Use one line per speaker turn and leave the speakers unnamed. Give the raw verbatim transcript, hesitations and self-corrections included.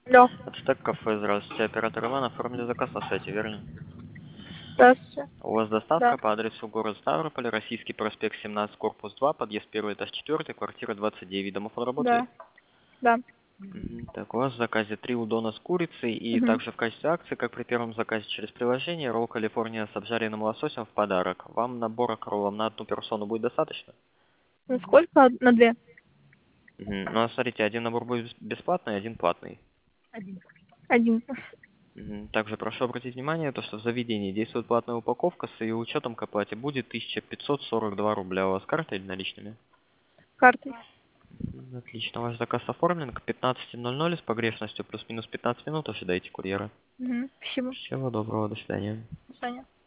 Алло,
Ацтек кафе, здравствуйте. Оператор Иван, оформили заказ на сайте, верно?
здравствуйте.
У вас
Да,
доставка по адресу город Ставрополь, Российский проспект семнадцать, корпус два, подъезд один, этаж четыре, квартира двадцать девять. Домофон работает?
да, да.
Мгм. Так, у вас в заказе три удона с курицей и
Угу.
также в качестве акции, как при первом заказе через приложение, ролл Калифорния с обжаренным лососем в подарок. Вам набора к роллам на одну персону будет достаточно?
На сколько? На две?
Мгм. Ну, а смотрите, один набор будет бес- бесплатный, один платный.
Один.
Мгм. Также прошу обратить внимание, то, что в заведении действует платная упаковка, с ее учетом к оплате будет тысяча пятьсот сорок два рубля. У вас карта или наличными?
Картой.
М, Отлично, ваш заказ оформлен к пятнадцати ноль ноль с погрешностью плюс-минус пятнадцать минут. Ожидайте курьера.
Угу. Спасибо.
Всего доброго, до свидания.
До свидания.